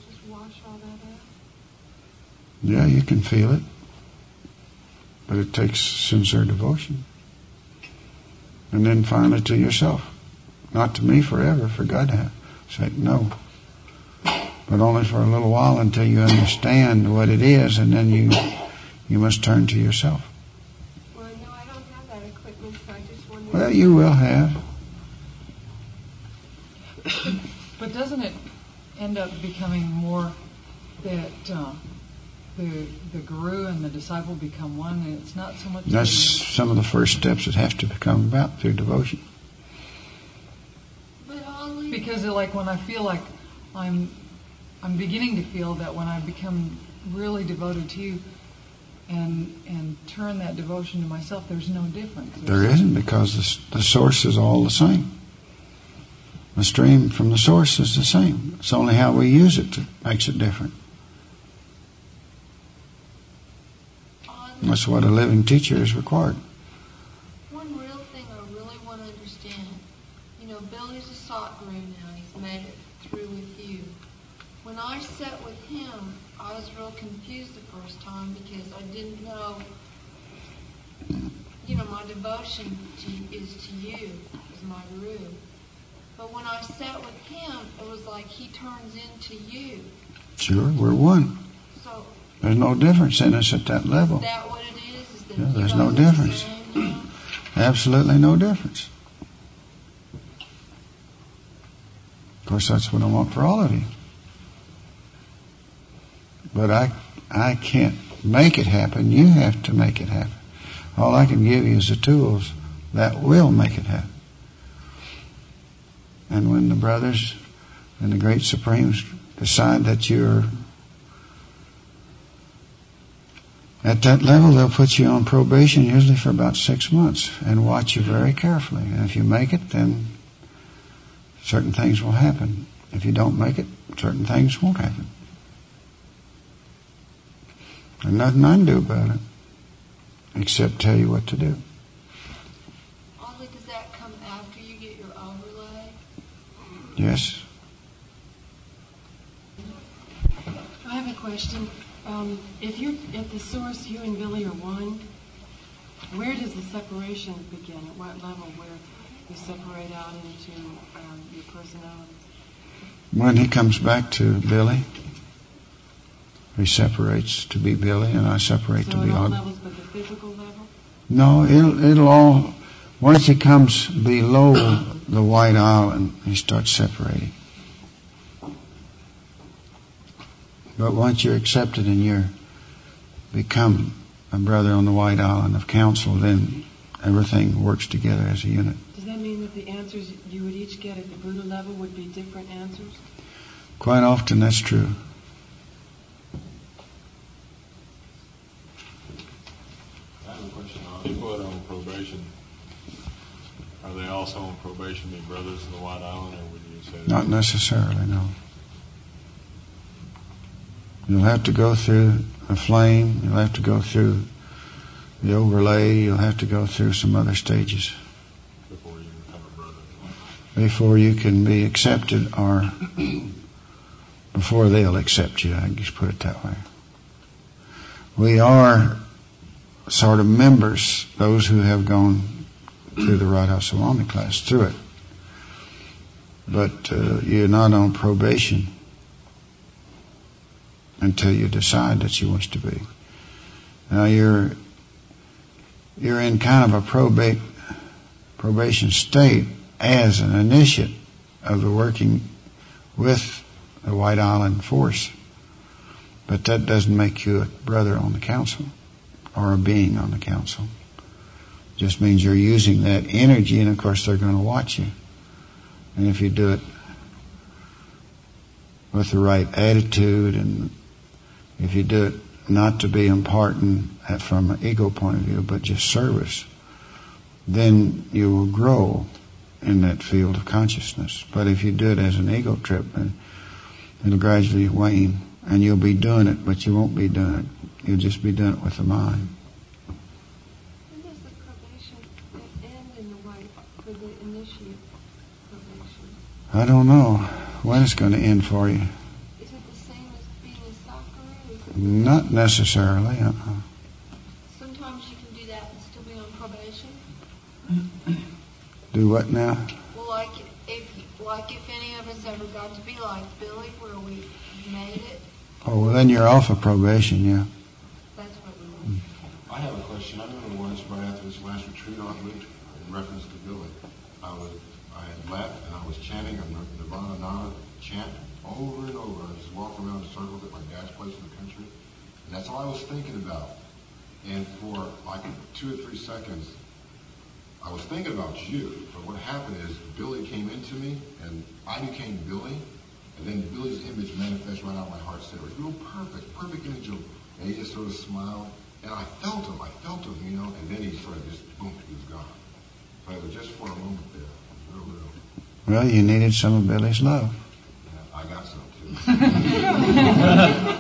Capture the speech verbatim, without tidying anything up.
just wash all that out? Yeah, you can feel it. But it takes sincere devotion. And then finally to yourself. Not to me forever, for God to have. Say, no. But only for a little while until you understand what it is, and then you you must turn to yourself. Well, no, I don't have that equipment, so I just wondered. Well, you will have. But doesn't it end up becoming more that uh, the the guru and the disciple become one, and it's not so much... That's some of the first steps it has to become about through devotion. But only Because it, like when I feel like I'm I'm beginning to feel that when I become really devoted to you and and turn that devotion to myself, there's no difference. There's There isn't, because the, the source is all the same. The stream from the source is the same. It's only how we use it that makes it different. That's what a living teacher is required. one real thing I really want to understand. You know, Billy's a sock guru now. He's made it through with you. When I sat with him, I was real confused the first time because I didn't know, you know, my devotion to, is to you, as my guru. But when I sat with him, it was like he turns into you. Sure, we're one. So There's no difference in us at that level. is that what it is? Is that Yeah, you there's guys no are the difference. same now? Absolutely no difference. Of course, that's what I want for all of you. But I, I can't make it happen. You have to make it happen. All I can give you is the tools that will make it happen. And when the brothers and the great supremes decide that you're at that level, they'll put you on probation usually for about six months and watch you very carefully. And if you make it, then certain things will happen. If you don't make it, certain things won't happen. There's nothing I can do about it except tell you what to do. Only does that come after you get your overlay? Yes? I have a question. Um, if you're at the source, you and Billy are one, where does the separation begin? At what level where you separate out into um, your personalities? When he comes back to Billy, he separates to be Billy, and I separate So to at be all Og. levels but the physical level? No, it'll, it'll all, once he comes below the White Island, he starts separating. But once you're accepted and you're become a brother on the White Island of Council, then everything works together as a unit. Does that mean that the answers you would each get at the Buddha level would be different answers? Quite often that's true. I have a question. Are they put on probation? Are they also on probation, be brothers in the White Island, or would you say that? Not necessarily, no. You'll have to go through a flame. You'll have to go through the overlay. You'll have to go through some other stages Before you become a brother? before you can be accepted, or before they'll accept you. I just put it that way. We are sort of members, those who have gone through the Radha-Swami class, through it. But uh, you're not on probation until you decide that you want to be. Now you're you're in kind of a probate probation state as an initiate of the working with the White Island force, but that doesn't make you a brother on the council or a being on the council. It just means you're using that energy, and of course they're going to watch you. And if you do it with the right attitude, and if you do it not to be imparting from an ego point of view, but just service, then you will grow in that field of consciousness. But if you do it as an ego trip, then it'll gradually wane, and you'll be doing it, but you won't be doing it. You'll just be doing it with the mind. When does the probation end in the white for the initiate probation? I don't know when it's going to end for you. Is it the same Not necessarily. Uh-uh. Sometimes you can do that and still be on probation. Do what now? Well, like if like if any of us ever got to be like Billy, where we made it, Oh, well, then you're off of probation, yeah. that's what we want. I have a question. I remember once right after this last retreat on Luke, in reference to Billy, I was I had left and I was chanting a Nirvana Nana chant over and over. I just walked around in circles at my dad's place in the country, and that's all I was thinking about. And for like two or three seconds, I was thinking about you. But what happened is Billy came into me, and I became Billy. And then Billy's image manifested right out of my heart center. It was real perfect, perfect image of, and he just sort of smiled. And I felt him, I felt him, you know, and then he sort of just, boom, he was gone. But it was just for a moment there, real, real. Well, you needed some of Billy's love. Yeah, I got some, too.